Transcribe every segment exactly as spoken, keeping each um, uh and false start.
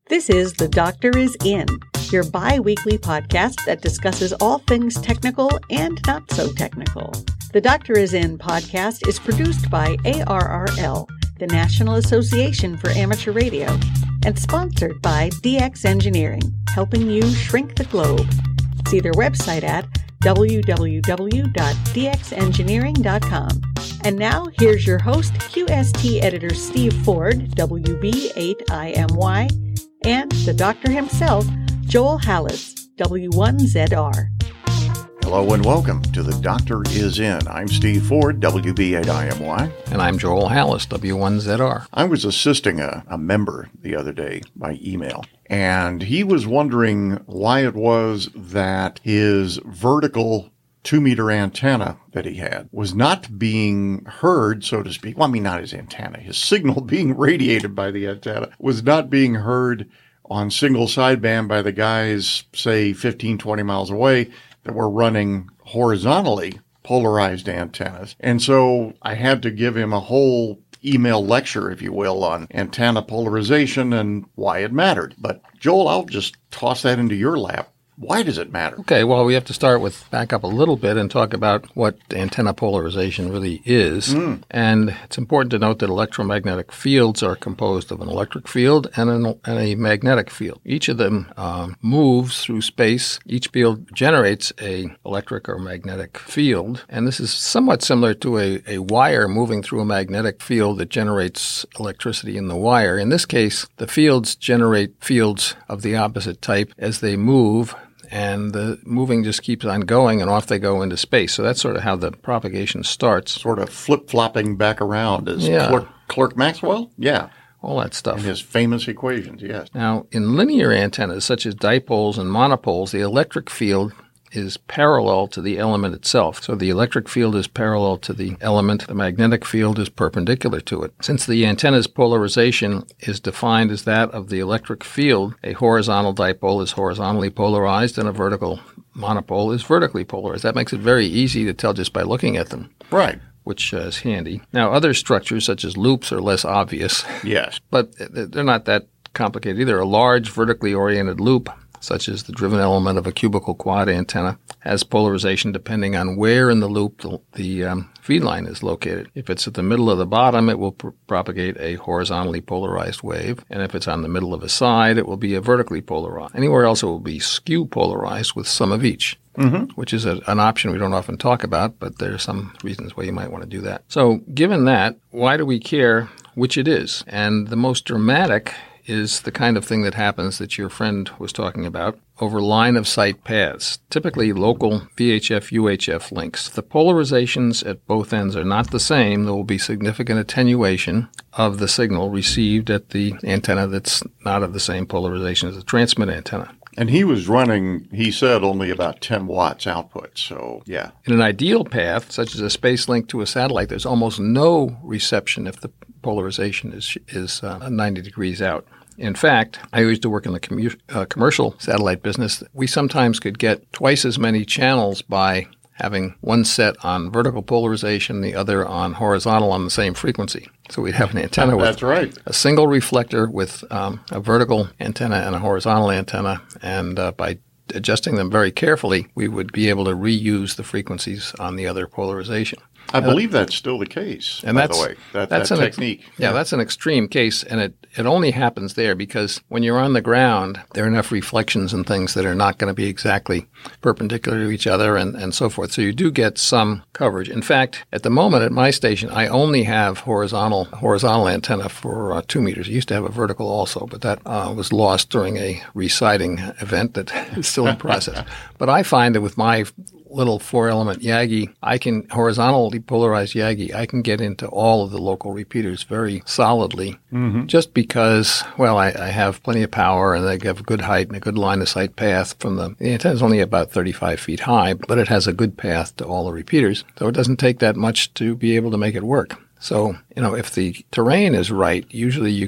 This is The Doctor Is In, your bi-weekly podcast that discusses all things technical and not so technical. The Doctor Is In podcast is produced by A R R L, the National Association for Amateur Radio, and sponsored by D X Engineering, helping you shrink the globe. See their website at w w w dot d x engineering dot com. And now, here's your host, Q S T editor Steve Ford, W B eight I M Y, and the doctor himself, Joel Hallis, W one Z R. Hello and welcome to The Doctor Is In. I'm Steve Ford, W B eight I M Y. And I'm Joel Hallis, W one Z R. I was assisting a, a member the other day by email, and he was wondering why it was that his vertical two-meter antenna that he had was not being heard, so to speak. Well, I mean, not his antenna. His signal being radiated by the antenna was not being heard on single sideband by the guys, say, fifteen, twenty miles away that were running horizontally polarized antennas. And so I had to give him a whole email lecture, if you will, on antenna polarization and why it mattered. But Joel, I'll just toss that into your lap. Why does it matter? Okay, well, we have to start with back up a little bit and talk about what antenna polarization really is. Mm. And it's important to note that electromagnetic fields are composed of an electric field and, an, and a magnetic field. Each of them um, moves through space. Each field generates a electric or magnetic field. And this is somewhat similar to a, a wire moving through a magnetic field that generates electricity in the wire. In this case, the fields generate fields of the opposite type as they move, and the moving just keeps on going, and off they go into space. So that's sort of how the propagation starts. Sort of flip-flopping back around as yeah. Clerk, Clerk Maxwell? Yeah. All that stuff. And his famous equations, yes. Now, in linear antennas, such as dipoles and monopoles, the electric field is parallel to the element itself. So the electric field is parallel to the element. The magnetic field is perpendicular to it. Since the antenna's polarization is defined as that of the electric field, a horizontal dipole is horizontally polarized and a vertical monopole is vertically polarized. That makes it very easy to tell just by looking at them. Right. Which uh, is handy. Now, other structures, such as loops, are less obvious. Yes. But they're not that complicated either. A large vertically oriented loop, such as the driven element of a cubical quad antenna, has polarization depending on where in the loop the, the um, feed line is located. If it's at the middle of the bottom, it will pr- propagate a horizontally polarized wave, and if it's on the middle of a side, it will be a vertically polarized. Anywhere else, it will be skew polarized with some of each, mm-hmm. which is a, an option we don't often talk about, but there are some reasons why you might want to do that. So given that, why do we care which it is? And the most dramatic is the kind of thing that happens that your friend was talking about over line-of-sight paths, typically local V H F U H F links. If the polarizations at both ends are not the same, there will be significant attenuation of the signal received at the antenna that's not of the same polarization as the transmit antenna. And he was running, he said, only about ten watts output, so yeah. In an ideal path, such as a space link to a satellite, there's almost no reception if the polarization is is uh, ninety degrees out. In fact, I used to work in the commu- uh, commercial satellite business. We sometimes could get twice as many channels by having one set on vertical polarization, the other on horizontal on the same frequency. So we'd have an antenna with That's right. a single reflector with um, a vertical antenna and a horizontal antenna, and uh, by adjusting them very carefully, we would be able to reuse the frequencies on the other polarization. I believe that's still the case, and by that's, the way, that, that's that an technique. Ex- yeah, yeah, that's an extreme case, and it, it only happens there because when you're on the ground, there are enough reflections and things that are not going to be exactly perpendicular to each other and, and so forth. So you do get some coverage. In fact, at the moment at my station, I only have horizontal horizontal antenna for uh, two meters. I used to have a vertical also, but that uh, was lost during a resighting event that is still in process. But I find that with my little four-element Yagi, I can horizontally polarized Yagi, I can get into all of the local repeaters very solidly mm-hmm. just because, well, I, I have plenty of power and they have good height and a good line-of-sight path from the, the antenna is only about thirty-five feet high, but it has a good path to all the repeaters. So it doesn't take that much to be able to make it work. So, you know, if the terrain is right, usually you can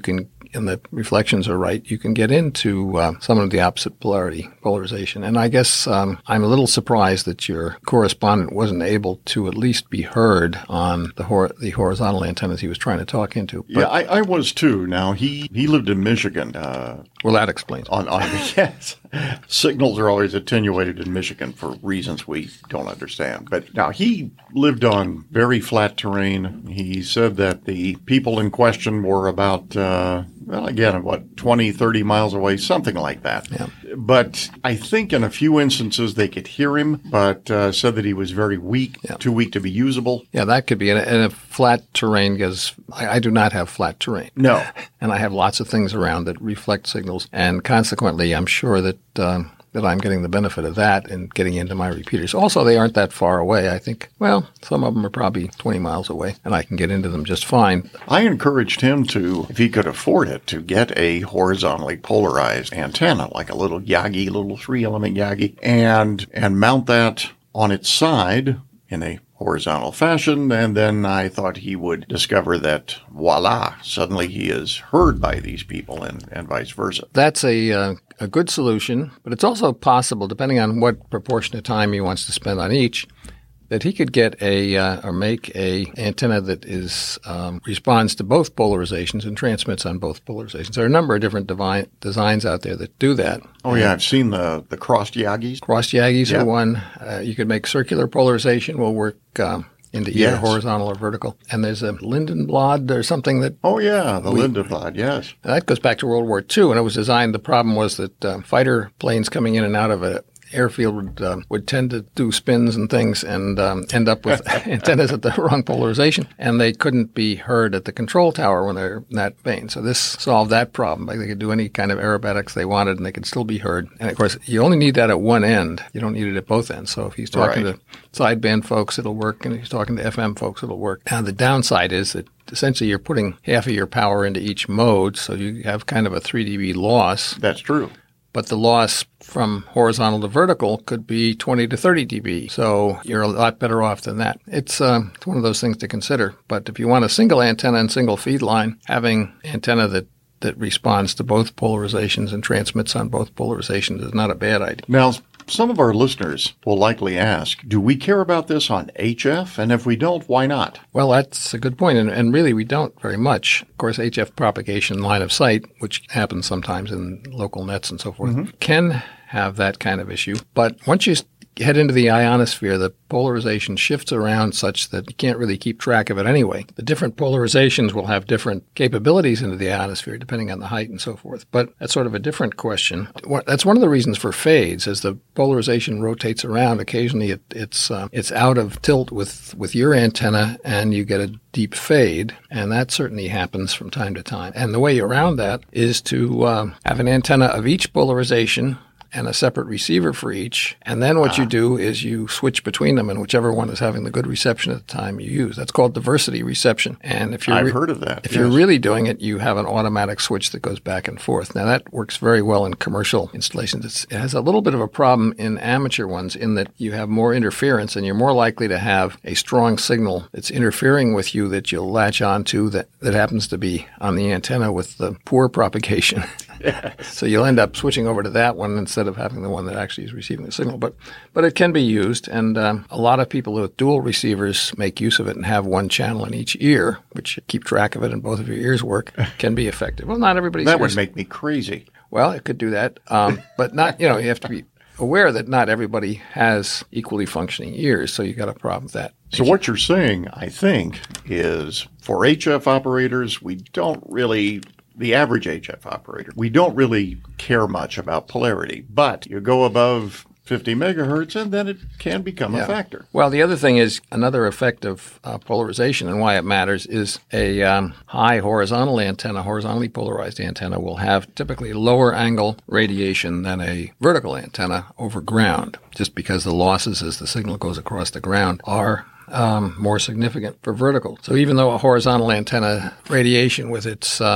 and the reflections are right, you can get into uh, some of the opposite polarity polarization. And I guess um, I'm a little surprised that your correspondent wasn't able to at least be heard on the hor- the horizontal antennas he was trying to talk into. But, yeah, I, I was too. Now, he, he lived in Michigan. Uh, well, that explains. On, on yes. Signals are always attenuated in Michigan for reasons we don't understand. But now, he lived on very flat terrain. He said that the people in question were about, uh, well, again, what, twenty, thirty miles away, something like that. Yeah. But I think in a few instances they could hear him, but uh, said that he was very weak, yeah. too weak to be usable. Yeah, that could be in a, in a flat terrain, because I, I do not have flat terrain. No. And I have lots of things around that reflect signals, and consequently, I'm sure that uh, that I'm getting the benefit of that and getting into my repeaters. Also, they aren't that far away. I think, well, some of them are probably twenty miles away, and I can get into them just fine. I encouraged him to, if he could afford it, to get a horizontally polarized antenna, like a little Yagi, little three-element Yagi, and and mount that on its side in a horizontal fashion, and then I thought he would discover that, voila, suddenly he is heard by these people, and, and vice versa. That's a uh, a good solution, but it's also possible, depending on what proportion of time he wants to spend on each, that he could get a uh, or make a antenna that is um, responds to both polarizations and transmits on both polarizations. There are a number of different devi- designs out there that do that. Oh, yeah, I've seen the, the crossed Yagis. Crossed Yagis yep. are one. Uh, you could make circular polarization will work um, into either yes. horizontal or vertical. And there's a Lindenblad or something that... Oh, yeah, the we, Lindenblad, yes. That goes back to World War Two, and it was designed, the problem was that uh, fighter planes coming in and out of it airfield would uh, would tend to do spins and things and um, end up with antennas at the wrong polarization, and they couldn't be heard at the control tower when they're in that vein. So this solved that problem. Like they could do any kind of aerobatics they wanted, and they could still be heard. And of course, you only need that at one end. You don't need it at both ends. So if he's talking right. to sideband folks, it'll work, and if he's talking to F M folks, it'll work. Now the downside is that essentially you're putting half of your power into each mode, so you have kind of a three dB loss. That's true. But the loss from horizontal to vertical could be twenty to thirty dB. So you're a lot better off than that. It's, uh, it's one of those things to consider. But if you want a single antenna and single feed line, having antenna that, that responds to both polarizations and transmits on both polarizations is not a bad idea. Now, some of our listeners will likely ask, do we care about this on H F? And if we don't, why not? Well, that's a good point. And, and really, we don't very much. Of course, H F propagation line of sight, which happens sometimes in local nets and so forth, mm-hmm. can have that kind of issue. But once you head into the ionosphere, the polarization shifts around such that you can't really keep track of it anyway. The different polarizations will have different capabilities into the ionosphere depending on the height and so forth. But that's sort of a different question. That's one of the reasons for fades. As the polarization rotates around, occasionally it, it's uh, it's out of tilt with, with your antenna and you get a deep fade, and that certainly happens from time to time. And the way around that is to uh, have an antenna of each polarization and a separate receiver for each. And then what ah. you do is you switch between them, and whichever one is having the good reception at the time you use. That's called diversity reception. And if you're I've re- heard of that. If yes. you're really doing it, you have an automatic switch that goes back and forth. Now that works very well in commercial installations. It's, it has a little bit of a problem in amateur ones in that you have more interference, and you're more likely to have a strong signal that's interfering with you that you'll latch onto that, that happens to be on the antenna with the poor propagation. Yes. So you'll end up switching over to that one instead of having the one that actually is receiving the signal. But but it can be used, and um, a lot of people with dual receivers make use of it and have one channel in each ear, which keep track of it and both of your ears work, can be effective. Well, not everybody's That ears. would make me crazy. Well, it could do that, um, but not, you know, you have to be aware that not everybody has equally functioning ears, so you got a problem with that. So what you're saying, I think, is for H F operators, we don't really... The average H F operator, we don't really care much about polarity, but you go above fifty megahertz and then it can become yeah. a factor. Well, the other thing is another effect of uh, polarization and why it matters is a um, high horizontal antenna, horizontally polarized antenna will have typically lower angle radiation than a vertical antenna over ground, just because the losses as the signal goes across the ground are Um, more significant for vertical. So even though a horizontal antenna radiation with its uh,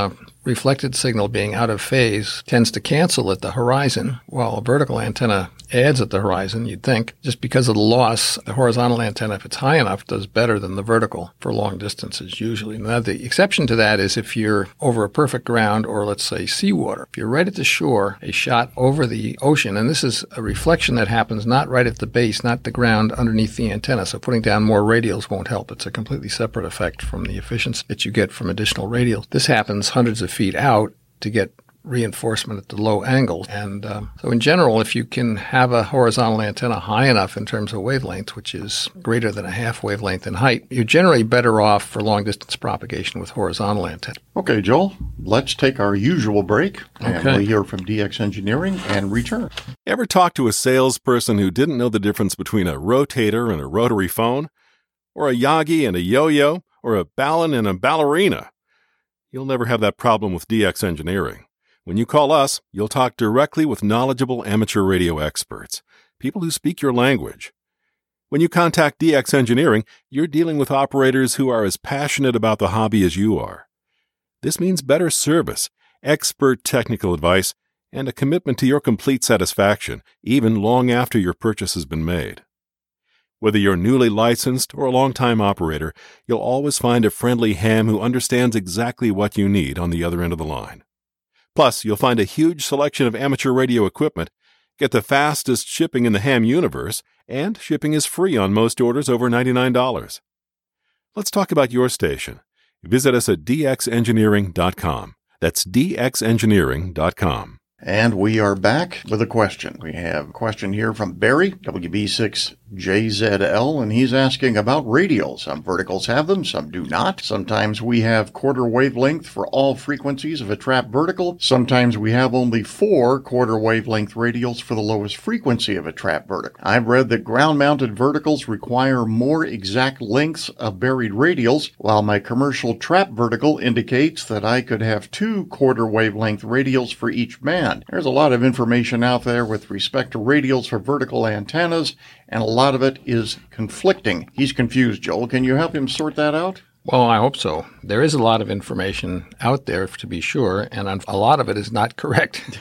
reflected signal being out of phase tends to cancel at the horizon, while a vertical antenna adds at the horizon, you'd think. Just because of the loss, the horizontal antenna, if it's high enough, does better than the vertical for long distances usually. Now, the exception to that is if you're over a perfect ground or, let's say, seawater. If you're right at the shore, a shot over the ocean, and this is a reflection that happens not right at the base, not the ground underneath the antenna, so putting down more radials won't help. It's a completely separate effect from the efficiency that you get from additional radials. This happens hundreds of feet out to get reinforcement at the low angle. And um, so in general, if you can have a horizontal antenna high enough in terms of wavelength, which is greater than a half wavelength in height, you're generally better off for long distance propagation with horizontal antenna. Okay, Joel, let's take our usual break, and Okay. we'll hear from D X Engineering and return. Ever talk to a salesperson who didn't know the difference between a rotator and a rotary phone? Or a Yagi and a yo-yo? Or a ballon and a ballerina? You'll never have that problem with D X Engineering. When you call us, you'll talk directly with knowledgeable amateur radio experts, people who speak your language. When you contact D X Engineering, you're dealing with operators who are as passionate about the hobby as you are. This means better service, expert technical advice, and a commitment to your complete satisfaction, even long after your purchase has been made. Whether you're newly licensed or a long-time operator, you'll always find a friendly ham who understands exactly what you need on the other end of the line. Plus, you'll find a huge selection of amateur radio equipment, get the fastest shipping in the ham universe, and shipping is free on most orders over ninety-nine dollars. Let's talk about your station. Visit us at d x engineering dot com. That's d x engineering dot com. And we are back with a question. We have a question here from Barry, W B six J Z L, and he's asking about radials. Some verticals have them, some do not. Sometimes we have quarter wavelength for all frequencies of a trap vertical. Sometimes we have only four quarter wavelength radials for the lowest frequency of a trap vertical. I've read that ground-mounted verticals require more exact lengths of buried radials, while my commercial trap vertical indicates that I could have two quarter wavelength radials for each band. There's a lot of information out there with respect to radials for vertical antennas, and a lot of it is conflicting. He's confused, Joel. Can you help him sort that out? Well, I hope so. There is a lot of information out there, to be sure, and a lot of it is not correct.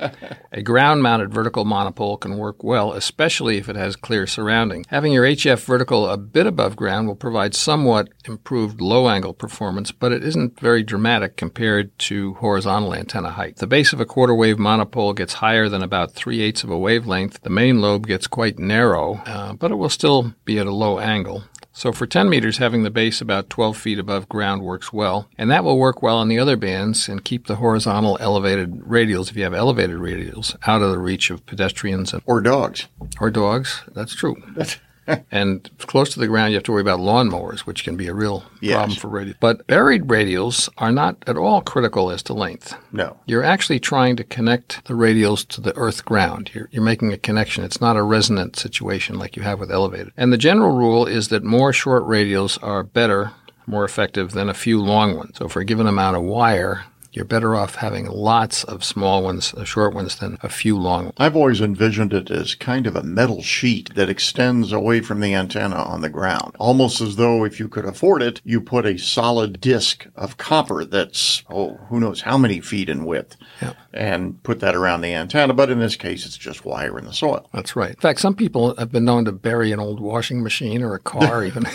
A ground-mounted vertical monopole can work well, especially if it has clear surrounding. Having your H F vertical a bit above ground will provide somewhat improved low-angle performance, but it isn't very dramatic compared to horizontal antenna height. The base of a quarter-wave monopole gets higher than about three-eighths of a wavelength. The main lobe gets quite narrow, uh, but it will still be at a low angle. So for ten meters, having the base about twelve feet above ground works well, and that will work well on the other bands and keep the horizontal elevated radials, if you have elevated radials, out of the reach of pedestrians and, Or dogs. or dogs. That's true. And close to the ground, you have to worry about lawnmowers, which can be a real Yes. problem for radials. But buried radials are not at all critical as to length. No. You're actually trying to connect the radials to the earth ground. You're, you're making a connection. It's not a resonant situation like you have with elevated. And the general rule is that more short radials are better, more effective than a few long ones. So for a given amount of wire, you're better off having lots of small ones, uh, short ones, than a few long ones. I've always envisioned it as kind of a metal sheet that extends away from the antenna on the ground. Almost as though if you could afford it, you put a solid disc of copper that's, oh, who knows how many feet in width, Yeah. and put that around the antenna. But in this case, it's just wire in the soil. That's right. In fact, some people have been known to bury an old washing machine or a car even.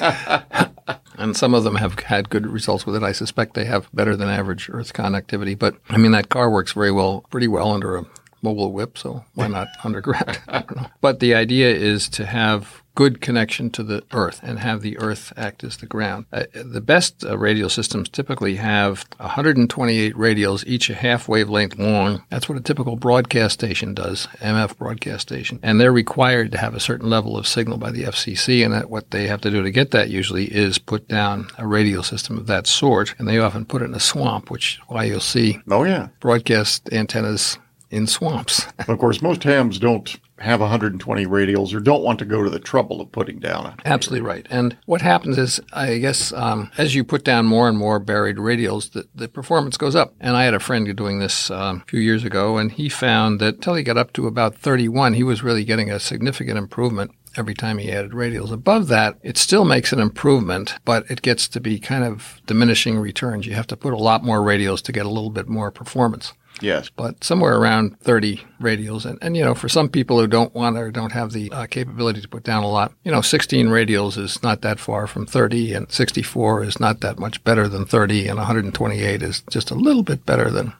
And some of them have had good results with it. I suspect they have better than average earth connectivity. But, I mean, that car works very well, pretty well under a mobile whip, so why not underground? I don't know. But the idea is to have good connection to the earth and have the earth act as the ground. Uh, the best uh, radial systems typically have one hundred twenty-eight radials, each a half wavelength long. That's what a typical broadcast station does, M F broadcast station. And they're required to have a certain level of signal by the F C C, and that what they have to do to get that usually is put down a radial system of that sort, and they often put it in a swamp, which is why you'll see Oh, yeah. broadcast antennas in swamps. Of course, most hams don't have one hundred twenty radials or don't want to go to the trouble of putting down a Absolutely right. And what happens is, I guess, um, as you put down more and more buried radials, the, the performance goes up. And I had a friend doing this um, a few years ago, and he found that until he got up to about thirty-one, he was really getting a significant improvement every time he added radials. Above that, it still makes an improvement, but it gets to be kind of diminishing returns. You have to put a lot more radials to get a little bit more performance. Yes. But somewhere around thirty radials. And, and you know, for some people who don't want or don't have the uh, capability to put down a lot, you know, sixteen radials is not that far from thirty, and sixty-four is not that much better than thirty, and one hundred twenty-eight is just a little bit better than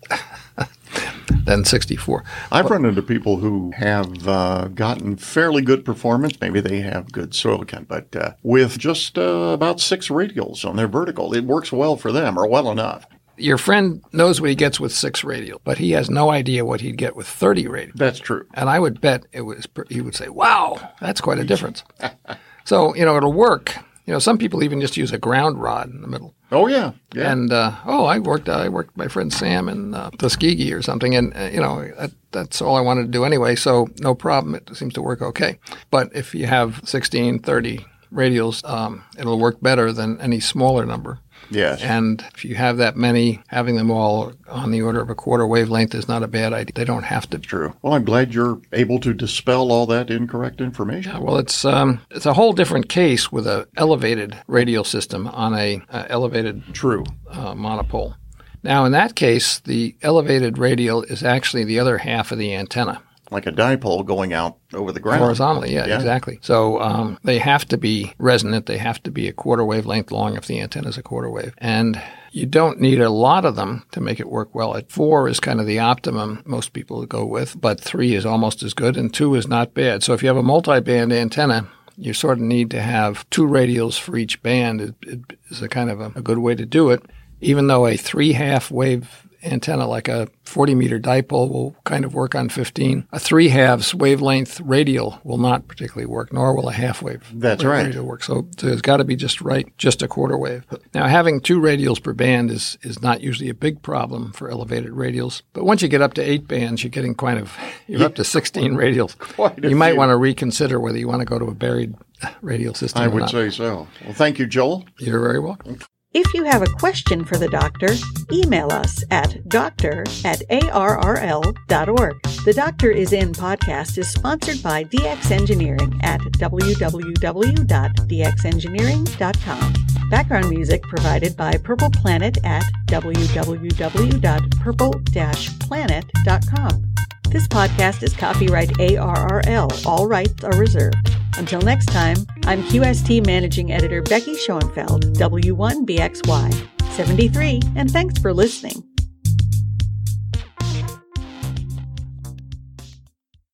than sixty-four. I've but, run into people who have uh, gotten fairly good performance. Maybe they have good silicon, but uh, with just uh, about six radials on their vertical, it works well for them, or well enough. Your friend knows what he gets with six radial, but he has no idea what he'd get with thirty radial. That's true. And I would bet it was he would say, wow, that's quite a difference. So, you know, it'll work. You know, some people even just use a ground rod in the middle. Oh, yeah. yeah. And, uh, oh, I worked I worked with my friend Sam in uh, Tuskegee or something, and, uh, you know, that, that's all I wanted to do anyway, so no problem. It seems to work okay. But if you have sixteen, thirty radials, um, it'll work better than any smaller number. Yes. And if you have that many, having them all on the order of a quarter wavelength is not a bad idea. They don't have to. True. Well, I'm glad you're able to dispel all that incorrect information. Yeah, well, it's um, it's a whole different case with an elevated radial system on a uh, elevated True. Uh, monopole. Now, in that case, the elevated radial is actually the other half of the antenna. Like a dipole going out over the ground. Horizontally, yeah, yeah. exactly. So um, they have to be resonant. They have to be a quarter wavelength long if the antenna is a quarter wave. And you don't need a lot of them to make it work well. At four is kind of the optimum most people go with, but three is almost as good, and two is not bad. So if you have a multi-band antenna, you sort of need to have two radials for each band. It, it is a kind of a, a good way to do it, even though a three-half wave antenna like a forty meter dipole will kind of work on fifteen. A three-halves wavelength radial will not particularly work, nor will a half-wave That's right. radial work. So, so it's got to be just right, just a quarter wave. Now, having two radials per band is, is not usually a big problem for elevated radials. But once you get up to eight bands, you're getting kind of, you're up to sixteen radials. Quite a you might few. want to reconsider whether you want to go to a buried radial system I or would not. say so. Well, thank you, Joel. You're very welcome. If you have a question for the doctor, email us at doctor at A R R L dot org. The Doctor is In podcast is sponsored by D X Engineering at w w w dot d x engineering dot com. Background music provided by Purple Planet at w w w dot purple dash planet dot com. This podcast is copyright A R R L. All rights are reserved. Until next time, I'm Q S T Managing Editor Becky Schoenfeld, W one B X Y seventy-three, and thanks for listening.